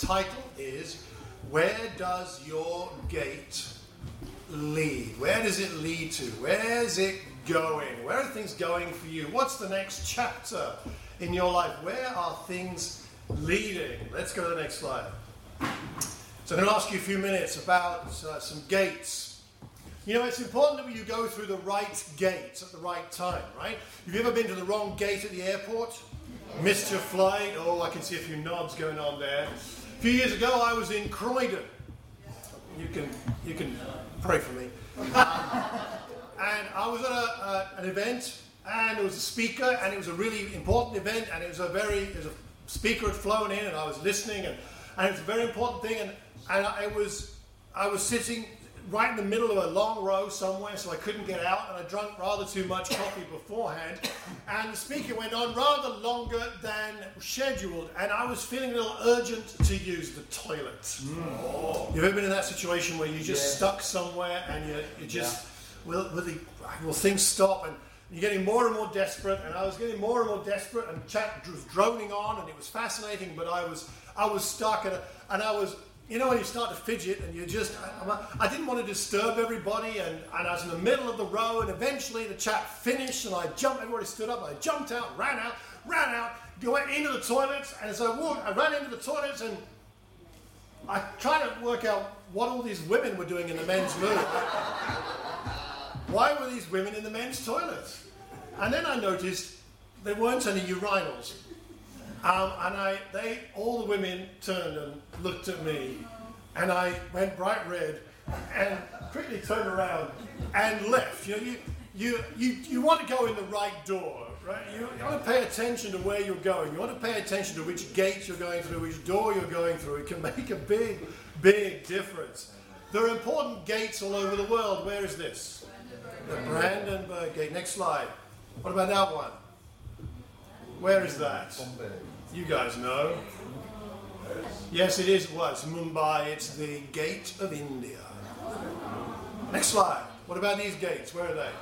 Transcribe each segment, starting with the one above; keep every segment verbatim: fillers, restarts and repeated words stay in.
title is, Where Does Your Gate Lead? Where does it lead to? Where's it going? Where are things going for you? What's the next chapter in your life? Where are things leading? Let's go to the next slide. So I'm going to ask you a few minutes about uh, some gates. You know, it's important that you go through the right gate at the right time, right? Have you ever been to the wrong gate at the airport? Missed your flight? Oh, I can see a few nods going on there. A few years ago, I was in Croydon. You can you can pray for me. And I was at a, a, an event, and there was a speaker, and it was a really important event, and it was a very, it was a speaker had flown in, and I was listening, and, and it was a very important thing, and, and I was I was sitting right in the middle of a long row somewhere, so I couldn't get out, and I drank rather too much coffee beforehand, and the speaker went on rather longer than scheduled, and I was feeling a little urgent to use the toilet. Mm. You've ever been in that situation where you're just yeah. stuck somewhere, and you you just, yeah. will, will, the, will things stop, and you're getting more and more desperate, and I was getting more and more desperate, and chat was droning on, and it was fascinating, but I was I was stuck, and, and I was... You know, when you start to fidget and you just... I, I didn't want to disturb everybody, and, and I was in the middle of the row, and eventually the chat finished, and I jumped, everybody stood up, and I jumped out, ran out, ran out, went into the toilets, and as I walked, I ran into the toilets, and I tried to work out what all these women were doing in the men's loo. Why were these women in the men's toilets? And then I noticed there weren't any urinals. Um, and I, they, all the women turned and looked at me, and I went bright red, and quickly turned around and left. You know, you, you, you, you want to go in the right door, right? You, you want to pay attention to where you're going. You want to pay attention to which gate you're going through, which door you're going through. It can make a big, big difference. There are important gates all over the world. Where is this? The Brandenburg Gate. Next slide. What about that one? Where is that? You guys know. Yes, it is. Well, it's Mumbai. It's the Gate of India. Next slide. What about these gates? Where are they?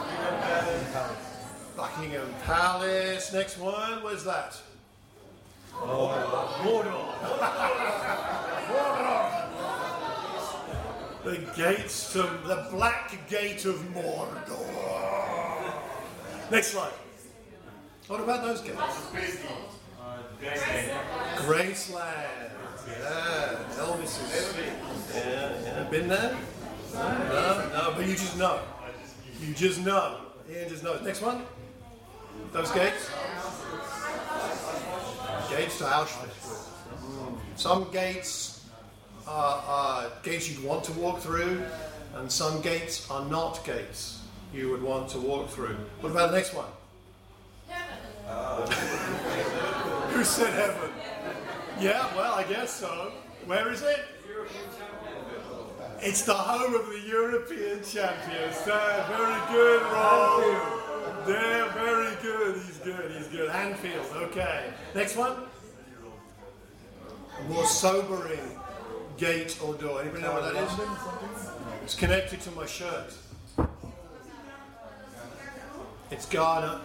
Buckingham Palace. Next one. Where's that? Mordor. Mordor. The gates to the Black Gate of Mordor. Next slide. What about those gates? Graceland. Yeah, Elvis is. Yeah, yeah. Been there? No, no, no, but you just know. You just know. Ian just knows. Next one. Those gates. Gates to Auschwitz. Mm. Some gates are, are gates you'd want to walk through, and some gates are not gates you would want to walk through. What about the next one? Who said heaven? Yeah, well, I guess so. Where is it? It's the home of the European champions. Uh, very good, Rob. They're very good. He's good. He's good. Anfield. Okay. Next one. A more sobering gate or door. Anybody know what that is? It's connected to my shirt. It's Ghana.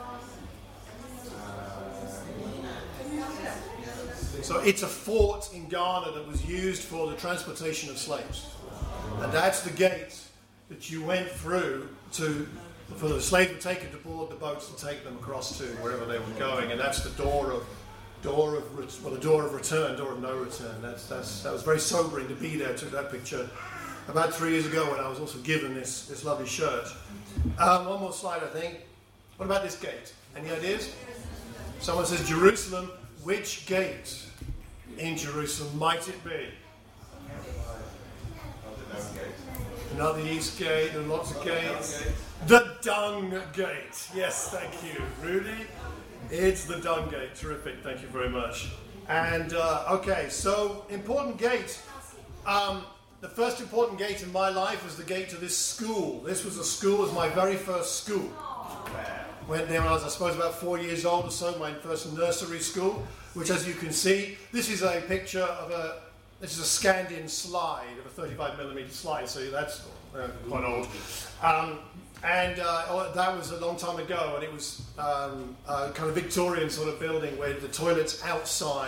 So it's a fort in Ghana that was used for the transportation of slaves. And that's the gate that you went through to, for the slaves were taken to board the boats and take them across to wherever they were going. And that's the door of, door of, well, the door of return, door of no return. That's, that's, that was very sobering to be there. I took that picture about three years ago when I was also given this, this lovely shirt. Um, one more slide, I think. What about this gate? Any ideas? Someone says Jerusalem. Which gate in Jerusalem might it be? Not the East Gate, there are lots of gates. The Dung Gate. Yes, thank you, Rudy. It's the Dung Gate. Terrific, thank you very much. And, uh, okay, so important gate. Um, the first important gate in my life was the gate to this school. This was a school, it was my very first school. Went there when I was, I suppose, about four years old or so, my first nursery school, which, as you can see, this is a picture of a, this is a scanned-in slide of a thirty-five millimeter slide, so that's uh, quite old. Um, and uh, that was a long time ago, and it was um, a kind of Victorian sort of building where the toilets outside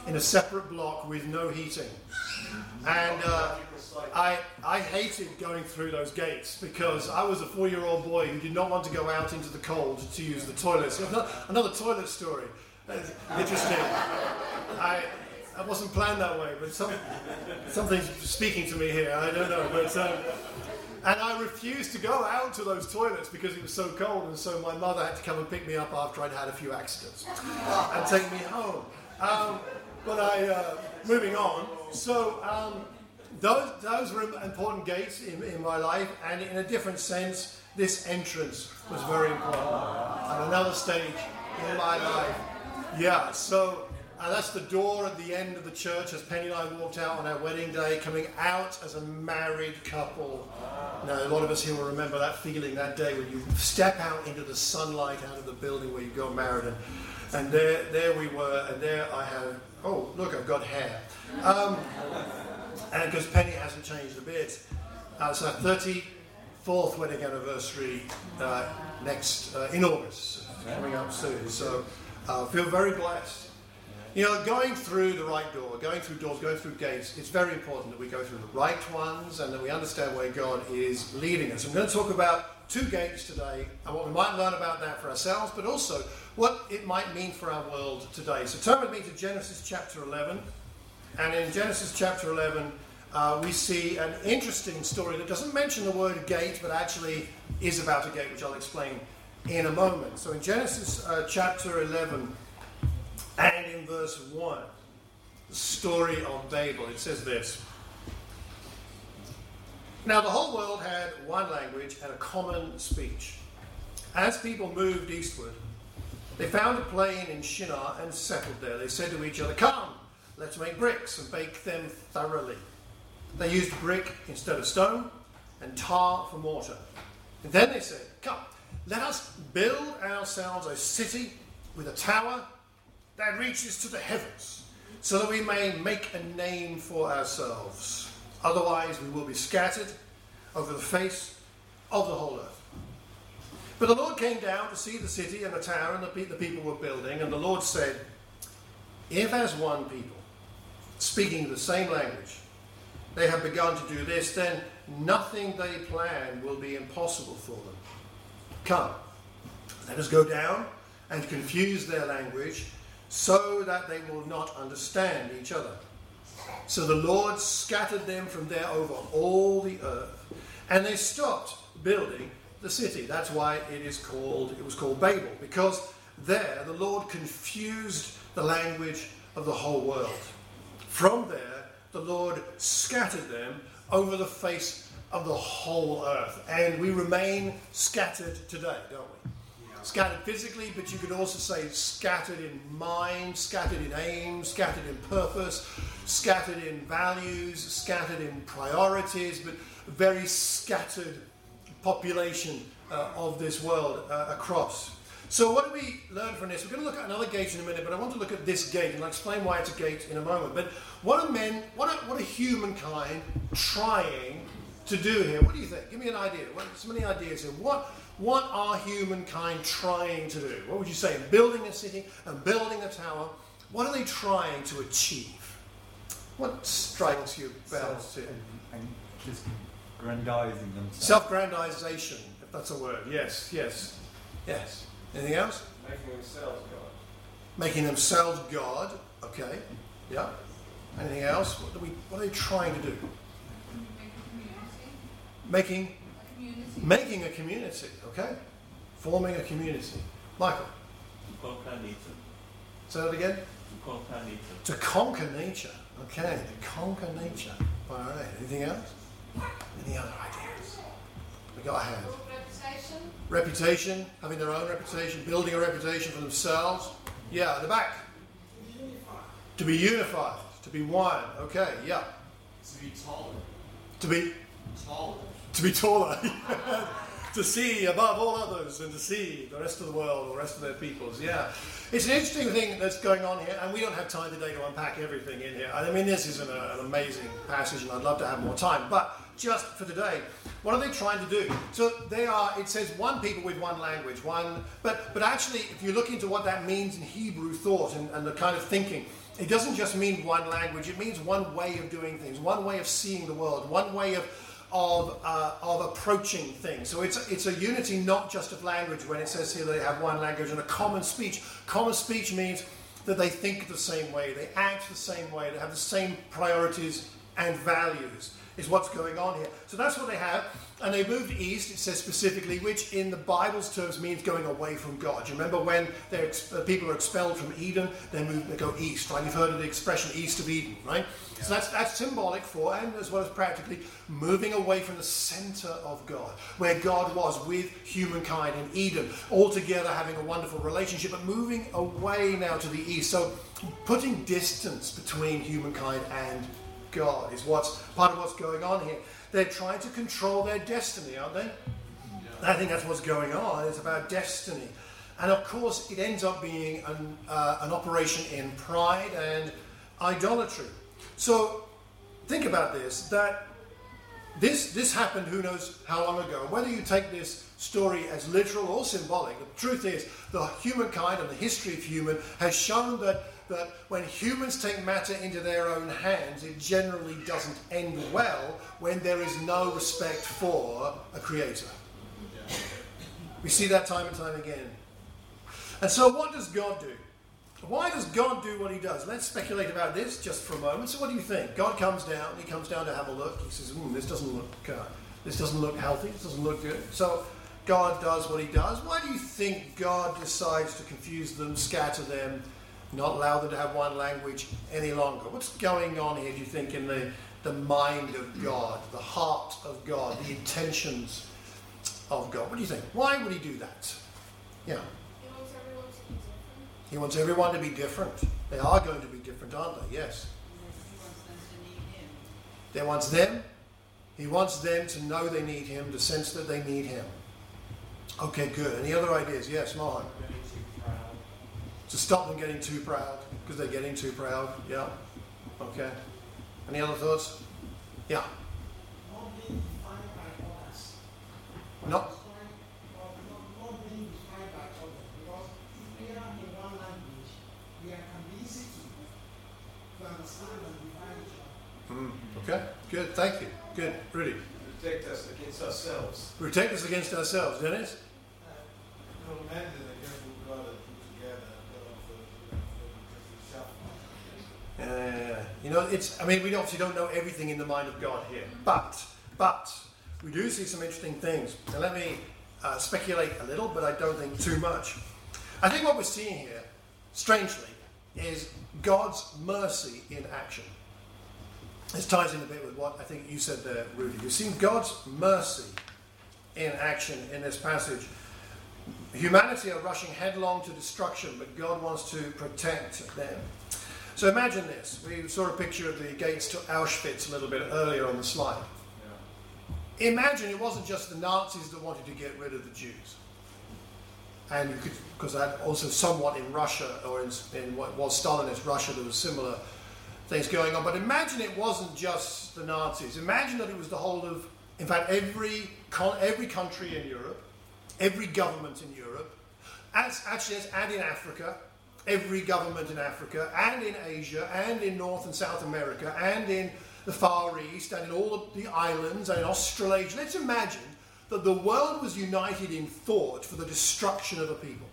in a separate block with no heating. And uh, I, I hated going through those gates because I was a four-year-old boy who did not want to go out into the cold to use the toilets. Another toilet story. That's interesting. I, I wasn't planned that way, but some, something's speaking to me here. I don't know. But um, and I refused to go out to those toilets because it was so cold, and so my mother had to come and pick me up after I'd had a few accidents and take me home. Um, but I, uh, moving on. So um, those those were important gates in, in my life, and in a different sense, this entrance was very important at another stage in my life. Yeah. So. And that's the door at the end of the church as Penny and I walked out on our wedding day, coming out as a married couple. Now, a lot of us here will remember that feeling that day when you step out into the sunlight out of the building where you got married. And, and there there we were, and there I have, oh, look, I've got hair. Um, and because Penny hasn't changed a bit. Uh, it's our thirty-fourth wedding anniversary uh, next, uh, in August, coming up soon. So I uh, feel very blessed. You know, going through the right door, going through doors, going through gates, it's very important that we go through the right ones and that we understand where God is leading us. I'm going to talk about two gates today and what we might learn about that for ourselves, but also what it might mean for our world today. So turn with me to Genesis chapter eleven. And in Genesis chapter eleven, uh, we see an interesting story that doesn't mention the word gate, but actually is about a gate, which I'll explain in a moment. So in Genesis uh, chapter eleven, and in verse one, the story of Babel, it says this. Now the whole world had one language and a common speech. As people moved eastward, they found a plain in Shinar and settled there. They said to each other, "Come, let's make bricks and bake them thoroughly." They used brick instead of stone and tar for mortar. And then they said, "Come, let us build ourselves a city with a tower that reaches to the heavens, so that we may make a name for ourselves. Otherwise we will be scattered over the face of the whole earth." But the Lord came down to see the city and the tower and the, pe- the people were building, and the Lord said, "If as one people, speaking the same language, they have begun to do this, then nothing they plan will be impossible for them. Come, let us go down and confuse their language, so that they will not understand each other." So the Lord scattered them from there over all the earth, and they stopped building the city. That's why it is called, it was called Babel, because there the Lord confused the language of the whole world. From there, the Lord scattered them over the face of the whole earth. And we remain scattered today, don't we? Scattered physically, but you could also say scattered in mind, scattered in aim, scattered in purpose, scattered in values, scattered in priorities, but very scattered population uh, of this world uh, across. So what do we learn from this? We're going to look at another gate in a minute, but I want to look at this gate, and I'll explain why it's a gate in a moment. But what are men, what are, what are humankind trying to do here? What do you think? Give me an idea. What, so many ideas here. What What are humankind trying to do? What would you say? Building a city and building a tower. What are they trying to achieve? What strikes you about Self, it? and, and just grandizing themselves. Self-grandization, if that's a word. Yes, yes, yes. Anything else? Making themselves God. Making themselves God. Okay. Yeah. Anything else? What, do we, what are they trying to do? Making Making a community, okay? Forming a community. Michael? To conquer nature. Say that again? To conquer nature. To conquer nature. Okay, to conquer nature. All right. Anything else? Any other ideas? We got a hand. Reputation. Reputation, having their own reputation, building a reputation for themselves. Yeah, at the back. To be unified. To be one. Okay, yeah. To be taller. To be Taller. to be taller. To see above all others and to see the rest of the world, the rest of their peoples. Yeah. It's an interesting thing that's going on here, and we don't have time today to unpack everything in here. I mean, this is an, an amazing passage, and I'd love to have more time. But just for today, what are they trying to do? So they are, it says one people with one language, one, but, but actually if you look into what that means in Hebrew thought and, and the kind of thinking, it doesn't just mean one language, it means one way of doing things, one way of seeing the world, one way of of uh, of approaching things. So it's it's a unity not just of language when it says here they have one language and a common speech. Common speech means that they think the same way, they act the same way, they have the same priorities and values is what's going on here. So that's what they have. And they moved east, it says specifically, which in the Bible's terms means going away from God. You remember when they're ex- uh, people are expelled from Eden, they move, they go east, right? You've heard of the expression east of Eden, right? Yeah. So that's, that's symbolic for, and as well as practically, moving away from the center of God, where God was with humankind in Eden, all together having a wonderful relationship, but moving away now to the east. So putting distance between humankind and God is what's part of what's going on here. They're trying to control their destiny, aren't they? Yeah. I think that's what's going on. It's about destiny. And of course, it ends up being an, uh, an operation in pride and idolatry. So think about this, that this, this happened who knows how long ago. Whether you take this story as literal or symbolic, the truth is the humankind and the history of human has shown that that when humans take matter into their own hands, it generally doesn't end well when there is no respect for a creator. Yeah. We see that time and time again. And so what does God do? Why does God do what he does? Let's speculate about this just for a moment. So what do you think? God comes down, he comes down to have a look. He says, mm, this doesn't look uh, this doesn't look healthy, this doesn't look good. So God does what he does. Why do you think God decides to confuse them, scatter them, not allow them to have one language any longer? What's going on here, do you think, in the, the mind of God, the heart of God, the intentions of God? What do you think? Why would he do that? Yeah. He wants everyone to be different. He wants everyone to be different. They are going to be different, aren't they? Yes. He wants them to need him. They wants them. He wants them to know they need him, to sense that they need him. Okay, good. Any other ideas? Yes, Mohan. To stop them getting too proud, because they're getting too proud. Yeah. Okay. Any other thoughts? Yeah. Not being defined by others. Not. Not being defined by others. Because if we are in one language, we can be easy to, to understand and define each other. Mm. Okay. Good. Thank you. Good. Rudy. Protect us against ourselves. Protect us against ourselves, Dennis. Uh, no man is against what God has put together. Uh, you know, it's. I mean, we obviously don't know everything in the mind of God here, but but we do see some interesting things. And let me uh, speculate a little, but I don't think too much. I think what we're seeing here, strangely, is God's mercy in action. This ties in a bit with what I think you said there, Rudy. You've seen God's mercy in action in this passage. Humanity are rushing headlong to destruction, but God wants to protect them. So imagine this. We saw a picture of the gates to Auschwitz a little bit earlier on the slide. Yeah. Imagine it wasn't just the Nazis that wanted to get rid of the Jews. And you could, because that also somewhat in Russia, or in, in what was Stalinist Russia, there was similar things going on. But imagine it wasn't just the Nazis. Imagine that it was the whole of, in fact, every con- every country in Europe, every government in Europe, as actually as and in Africa, every government in Africa, and in Asia, and in North and South America, and in the Far East, and in all of the islands, and in Australasia. Let's imagine that the world was united in thought for the destruction of a people.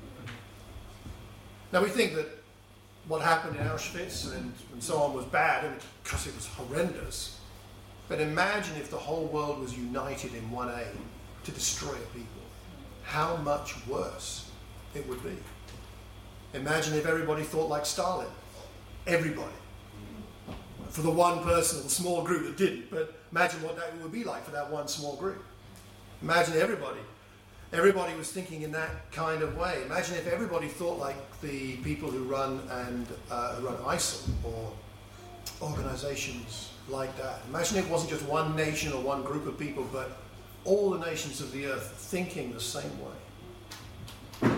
Now we think that what happened in Auschwitz and, and so on was bad, and because it was horrendous. But imagine if the whole world was united in one aim to destroy a people. How much worse it would be. Imagine if everybody thought like Stalin. Everybody. For the one person or the small group that didn't, but imagine what that would be like for that one small group. Imagine everybody. Everybody was thinking in that kind of way. Imagine if everybody thought like the people who run and uh, who run ISIL or organizations like that. Imagine it wasn't just one nation or one group of people, but all the nations of the earth thinking the same way.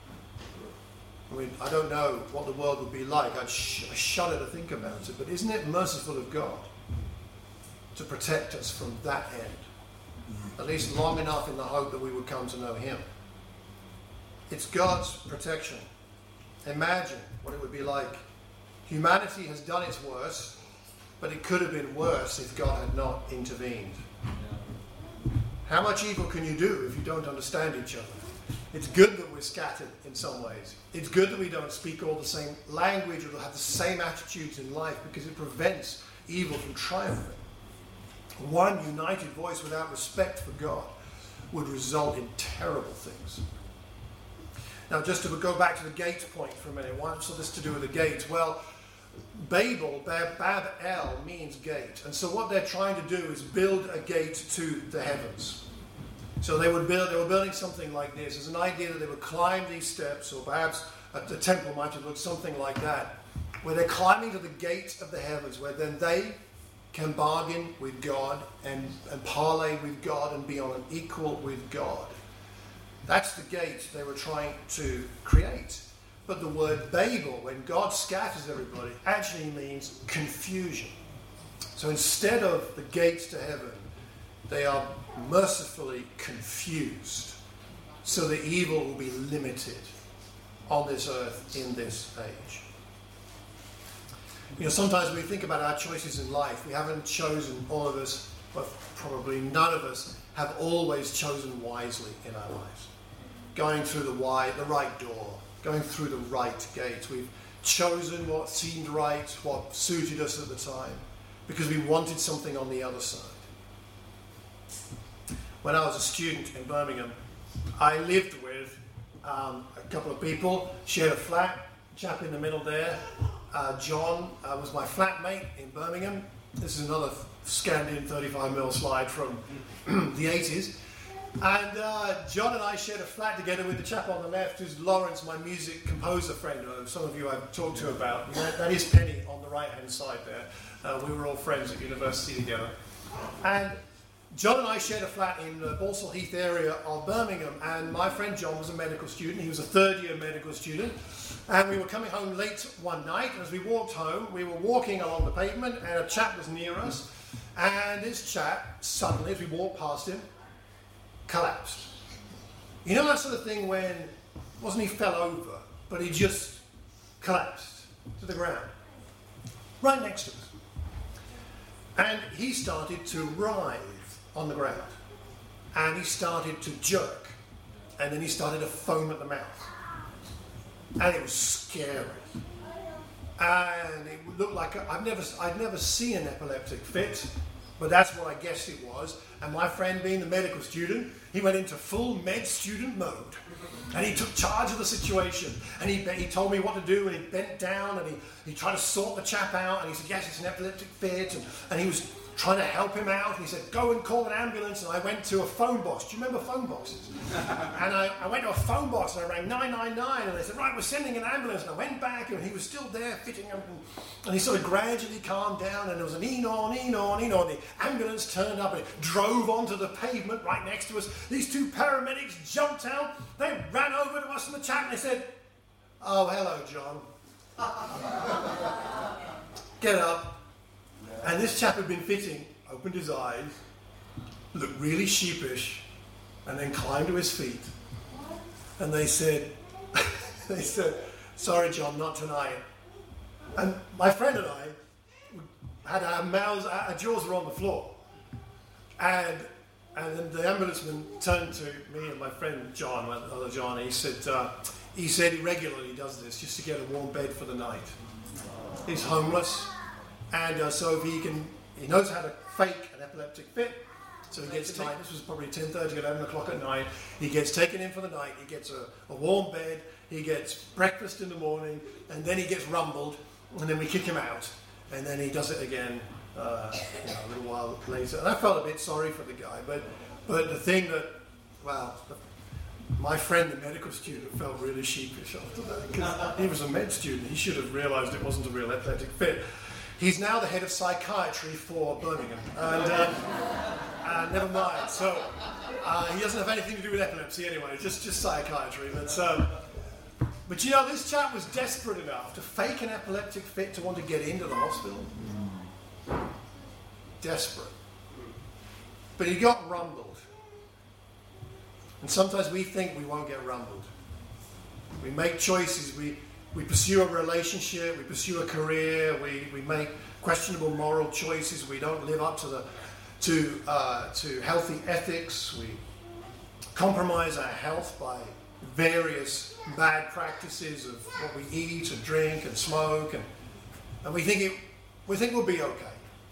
I mean, I don't know what the world would be like. I'd sh- I shudder to think about it. But isn't it merciful of God to protect us from that end, at least long enough in the hope that we would come to know him. It's God's protection. Imagine what it would be like. Humanity has done its worst, but it could have been worse if God had not intervened. How much evil can you do if you don't understand each other? It's good that we're scattered in some ways. It's good that we don't speak all the same language or have the same attitudes in life, because it prevents evil from triumphing. One united voice without respect for God would result in terrible things. Now, just to go back to the gate point for a minute, what's all this to do with the gate? Well, Babel, Bab, Bab-el, means gate. And so what they're trying to do is build a gate to the heavens. So they would build, they were building something like this. There's an idea that they would climb these steps, or perhaps the temple might have looked something like that, where they're climbing to the gate of the heavens, where then they can bargain with God and, and parlay with God and be on an equal with God. That's the gate they were trying to create. But the word Babel, when God scatters everybody, actually means confusion. So instead of the gates to heaven, they are mercifully confused, so the evil will be limited on this earth in this age. You know, sometimes we think about our choices in life. We haven't chosen, all of us, but probably none of us, have always chosen wisely in our lives. Going through the wide, the right door, going through the right gate. We've chosen what seemed right, what suited us at the time, because we wanted something on the other side. When I was a student in Birmingham, I lived with um, a couple of people, shared a flat, chap in the middle there. Uh, John uh, was my flatmate in Birmingham. This is another scanned in thirty-five mil slide from the eighties. And uh, John and I shared a flat together with the chap on the left, who's Lawrence, my music composer friend, who some of you I've talked to about. That, that is Penny on the right-hand side there. Uh, we were all friends at university together. And John and I shared a flat in the Balsall Heath area of Birmingham, and my friend John was a medical student. He was a third-year medical student. And we were coming home late one night, and as we walked home, we were walking along the pavement, and a chap was near us. And this chap, suddenly, as we walked past him, collapsed. You know that sort of thing when, wasn't he fell over, but he just collapsed to the ground, right next to us. And he started to writhe on the ground, and he started to jerk, and then he started to foam at the mouth, and it was scary. And it looked like a, I've never, I'd never seen an epileptic fit, but that's what I guessed it was. And my friend, being the medical student, he went into full med student mode. And he took charge of the situation. And he, he told me what to do, and he bent down, and he, he tried to sort the chap out. And he said, yes, it's an epileptic fit. And, and he was trying to help him out. And he said, go and call an ambulance. And I went to a phone box. Do you remember phone boxes? And I, I went to a phone box, and I rang nine nine nine. And they said, right, we're sending an ambulance. And I went back, and he was still there fitting up. And, and he sort of gradually calmed down. And there was an ee-naw, ee-naw, ee-naw. And the ambulance turned up, and it drove onto the pavement right next to us. These two paramedics jumped out. They ran over to us and the chap, and they said, oh, hello, John. Get up. And this chap had been fitting, opened his eyes, looked really sheepish, and then climbed to his feet. And they said, they said, sorry, John, not tonight. And my friend and I had our mouths, our jaws were on the floor. And and then the ambulanceman turned to me and my friend John, my other John, and he said, uh, he said he regularly does this just to get a warm bed for the night. He's homeless. And uh, so if he can, he knows how to fake an epileptic fit. So he gets taken, this was probably ten thirty, eleven o'clock at night. He gets taken in for the night. He gets a, a warm bed. He gets breakfast in the morning. And then he gets rumbled. And then we kick him out. And then he does it again uh, you know, a little while later. And I felt a bit sorry for the guy. But, but the thing that, well, my friend, the medical student, felt really sheepish after that. Because he was a med student. He should have realised it wasn't a real epileptic fit. He's now the head of psychiatry for Birmingham. And uh, uh, never mind. So uh, he doesn't have anything to do with epilepsy anyway, just, just psychiatry. But, um, but you know, this chap was desperate enough to fake an epileptic fit to want to get into the hospital. Desperate. but he got rumbled. And sometimes we think we won't get rumbled. We make choices, we, we pursue a relationship, we pursue a career, we, we make questionable moral choices, we don't live up to the to uh, to healthy ethics, we compromise our health by various bad practices of what we eat and drink and smoke, and, and we think it we think we'll be okay.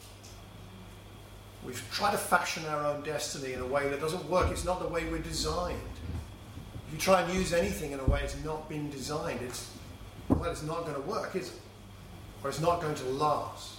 We try to fashion our own destiny in a way that doesn't work. It's not the way we're designed. If you try and use anything in a way it's not been designed, it's well, it's not going to work, is it? Or it's not going to last.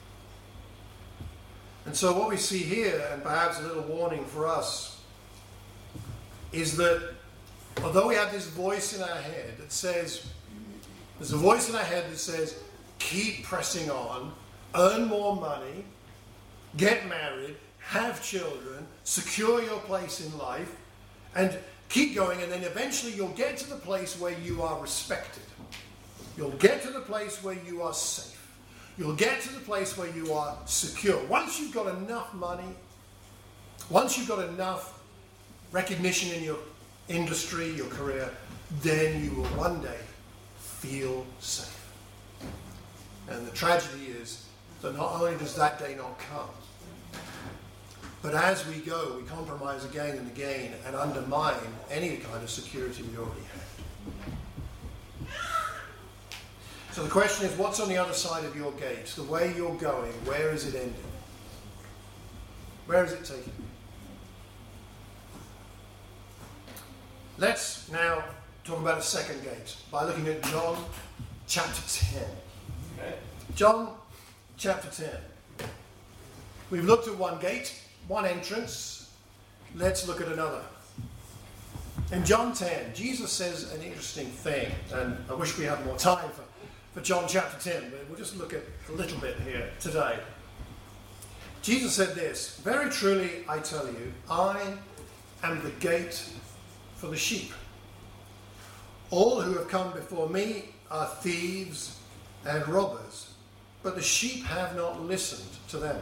And so what we see here, and perhaps a little warning for us, is that although we have this voice in our head that says, there's a voice in our head that says, keep pressing on, earn more money, get married, have children, secure your place in life, and keep going, and then eventually you'll get to the place where you are respected. You'll get to the place where you are safe. You'll get to the place where you are secure. Once you've got enough money, once you've got enough recognition in your industry, your career, then you will one day feel safe. And the tragedy is that not only does that day not come, but as we go, we compromise again and again and undermine any kind of security we already had. So the question is, what's on the other side of your gate? The way you're going, where is it ending? Where is it taking you? Let's now talk about a second gate by looking at John chapter ten. Okay. John chapter ten. We've looked at one gate, one entrance. Let's look at another. In John ten, Jesus says an interesting thing, and I wish we had more time for For John chapter ten, but we'll just look at a little bit here today. Jesus said this, very truly I tell you, I am the gate for the sheep. All who have come before me are thieves and robbers, but the sheep have not listened to them.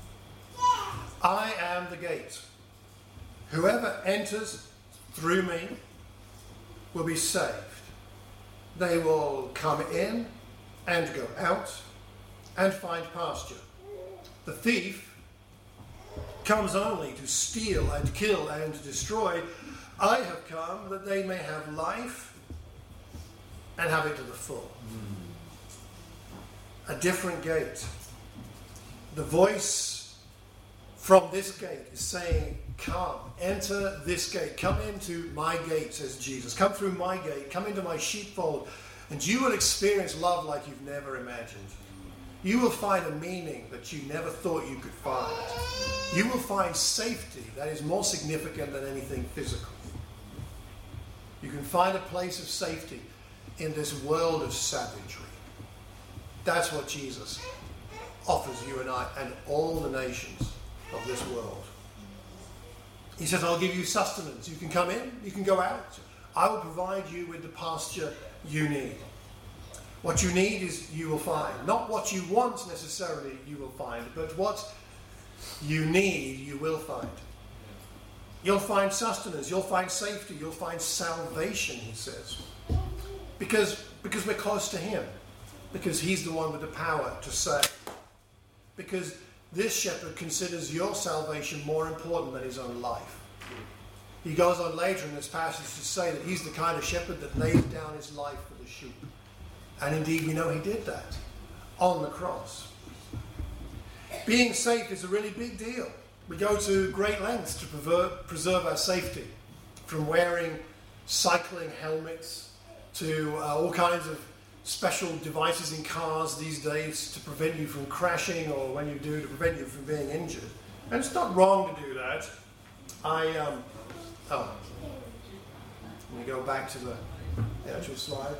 I am the gate. Whoever enters through me will be saved. They will come in and go out and find pasture. The thief comes only to steal and kill and destroy. I have come that they may have life and have it to the full. A different gate. The voice from this gate is saying, come, enter this gate. Come into my gate, says Jesus. Come through my gate. Come into my sheepfold. And you will experience love like you've never imagined. You will find a meaning that you never thought you could find. You will find safety that is more significant than anything physical. You can find a place of safety in this world of savagery. That's what Jesus offers you and I and all the nations of this world. He says, I'll give you sustenance. You can come in, you can go out. I will provide you with the pasture you need. What you need is you will find. Not what you want necessarily you will find, but what you need you will find. You'll find sustenance, you'll find safety, you'll find salvation, he says. Because, because we're close to him. Because he's the one with the power to save. Because this shepherd considers your salvation more important than his own life. He goes on later in this passage to say that he's the kind of shepherd that lays down his life for the sheep. And indeed, we know he did that on the cross. Being safe is a really big deal. We go to great lengths to preserve, preserve our safety, from wearing cycling helmets to uh, all kinds of special devices in cars these days to prevent you from crashing, or when you do, to prevent you from being injured. And it's not wrong to do that. I, um, oh, let me go back to the, the actual slide.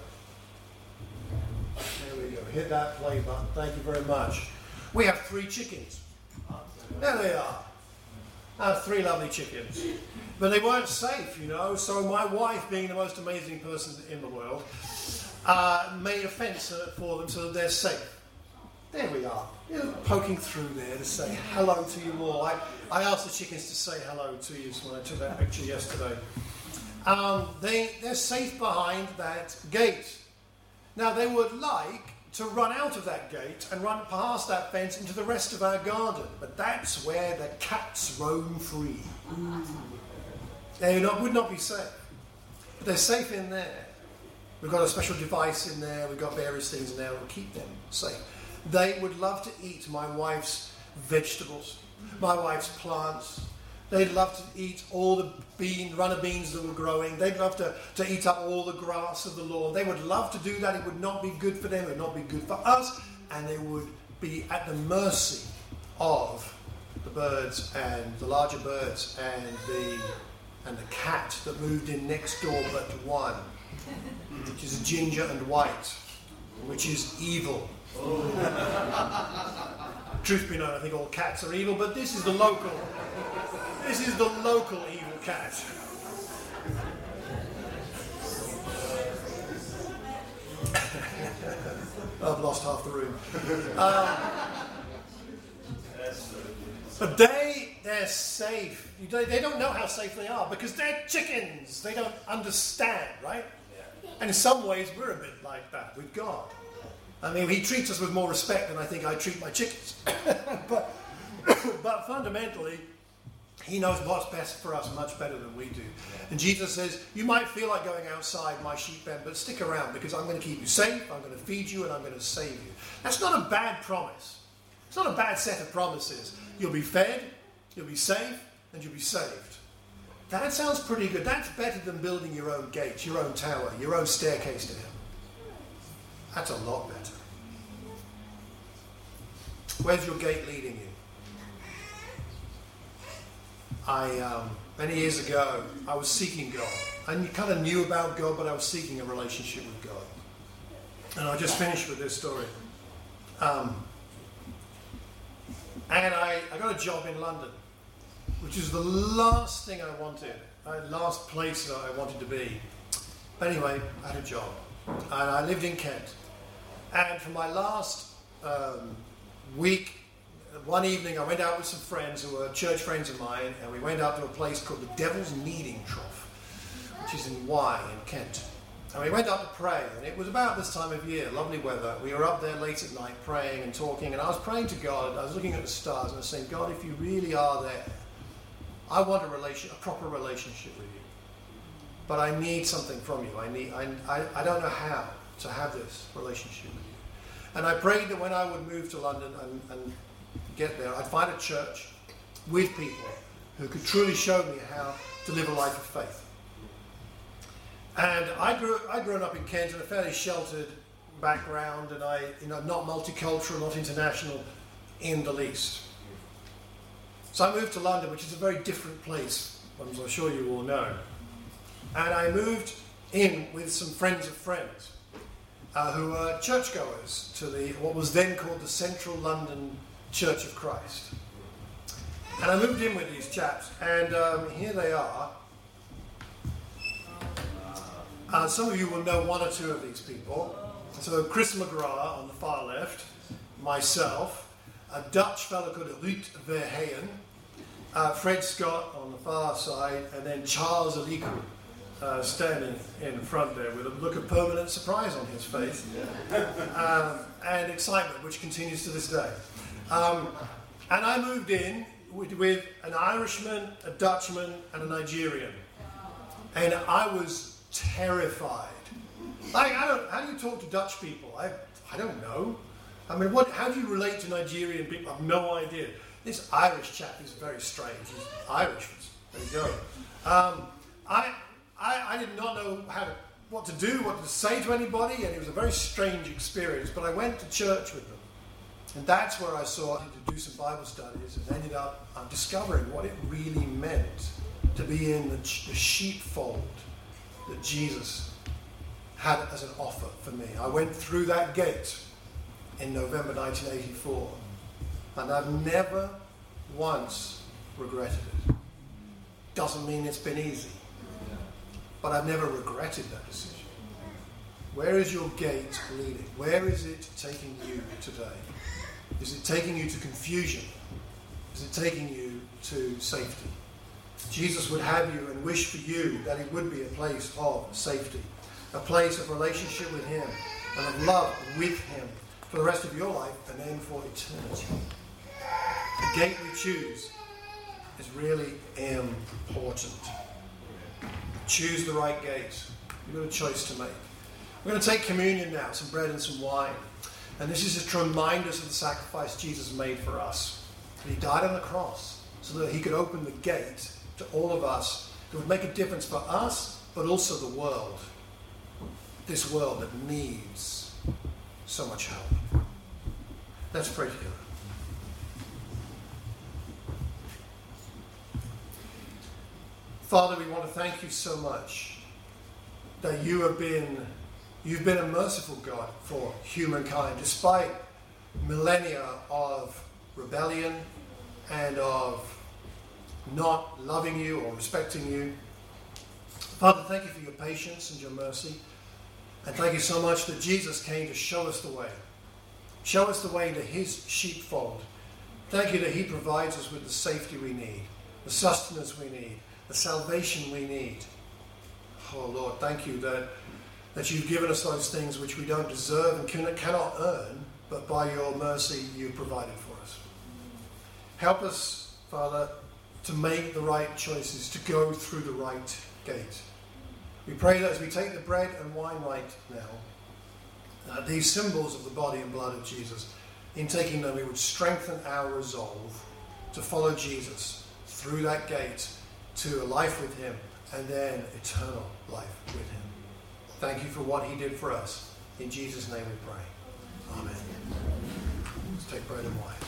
There we go. Hit that play button. Thank you very much. We have three chickens. There they are. I have three lovely chickens. But they weren't safe, you know, so my wife, being the most amazing person in the world, uh, made a fence for them so that they're safe. There we are. You know, poking through there to say hello to you all. I, I asked the chickens to say hello to you when I took that picture yesterday. Um, they, they're safe behind that gate. Now, they would like to run out of that gate and run past that fence into the rest of our garden, but that's where the cats roam free. They not, would not be safe. But they're safe in there. We've got a special device in there. We've got various things in there that will keep them safe. They would love to eat my wife's vegetables, my wife's plants. They'd love to eat all the bean, runner beans that were growing. They'd love to, to eat up all the grass of the lawn. They would love to do that. It would not be good for them. It would not be good for us. And they would be at the mercy of the birds and the larger birds and the and the cat that moved in next door but one, which is ginger and white, which is evil. Truth be known, I think all cats are evil, but this is the local. This is the local evil cat. I've lost half the room. Um, but they, they're safe. They, they don't know how safe they are because they're chickens. They don't understand, right? And in some ways, we're a bit like that with God. I mean, he treats us with more respect than I think I treat my chickens. but, but fundamentally, he knows what's best for us much better than we do. And Jesus says, you might feel like going outside my sheep pen, but stick around because I'm going to keep you safe, I'm going to feed you, and I'm going to save you. That's not a bad promise. It's not a bad set of promises. You'll be fed, you'll be safe, and you'll be saved. That sounds pretty good. That's better than building your own gate, your own tower, your own staircase to heaven. That's a lot better. Where's your gate leading you? I, um, many years ago, I was seeking God. I kind of knew about God, but I was seeking a relationship with God. And I'll just finish with this story. Um, and I, I got a job in London, which is the last thing I wanted, the last place that I wanted to be. But anyway, I had a job. And I lived in Kent. And for my last um, week, one evening I went out with some friends who were church friends of mine, and we went out to a place called the Devil's Kneading Trough, which is in Wye in Kent. And we went up to pray, and it was about this time of year, lovely weather. We were up there late at night praying and talking, and I was praying to God. I was looking at the stars, and I was saying, God, if you really are there, I want a relation, a proper relationship with you. But I need something from you. I need. I, I, I don't know how to have this relationship with you. And I prayed that when I would move to London and, and get there, I'd find a church with people who could truly show me how to live a life of faith. And I grew, I'd grown up in Kent in a fairly sheltered background, and I, you know, not multicultural, not international in the least. So I moved to London, which is a very different place, as I'm sure you all know. And I moved in with some friends of friends uh, who were churchgoers to the what was then called the Central London Church of Christ. And I moved in with these chaps, and um, here they are. Uh, some of you will know one or two of these people. So Chris McGrath on the far left, myself, a Dutch fellow called Ruud Verheyen, uh, Fred Scott on the far side, and then Charles Aliku uh, standing in front there with a look of permanent surprise on his face um, and excitement, which continues to this day. Um, and I moved in with, with an Irishman, a Dutchman, and a Nigerian. And I was terrified. Like, I don't, how do you talk to Dutch people? I, I don't know. I mean, what? How do you relate to Nigerian people? I have no idea. This Irish chap is very strange. He's Irish. There you go. Um, I, I, I did not know how to, what to do, what to say to anybody, and it was a very strange experience. But I went to church with them. And that's where I saw to do some Bible studies and ended up uh, discovering what it really meant to be in the, the sheepfold that Jesus had as an offer for me. I went through that gate in November nineteen eighty-four, and I've never once regretted it. Doesn't mean it's been easy, but I've never regretted that decision. Where is your gate leading? Where is it taking you today? Is it taking you to confusion? Is it taking you to safety? Jesus would have you and wish for you that it would be a place of safety, a place of relationship with him and of love with him for the rest of your life and then for eternity. The gate we choose is really important. Choose the right gate. You've got a choice to make. We're going to take communion now, some bread and some wine. And this is just to remind us of the sacrifice Jesus made for us. That he died on the cross so that he could open the gate to all of us that would make a difference for us, but also the world. This world that needs so much help. Let's pray together. Father, we want to thank you so much that you have been, you've been a merciful God for humankind, despite millennia of rebellion and of not loving you or respecting you. Father, thank you for your patience and your mercy. And thank you so much that Jesus came to show us the way. Show us the way into his sheepfold. Thank you that he provides us with the safety we need, the sustenance we need, the salvation we need. Oh Lord, thank you that, that you've given us those things which we don't deserve and can, cannot earn, but by your mercy you provided for us. Help us, Father, to make the right choices, to go through the right gate. We pray that as we take the bread and wine right now, uh, these symbols of the body and blood of Jesus, in taking them, we would strengthen our resolve to follow Jesus through that gate to a life with him and then eternal life with him. Thank you for what he did for us. In Jesus' name we pray. Amen. Let's take bread and wine.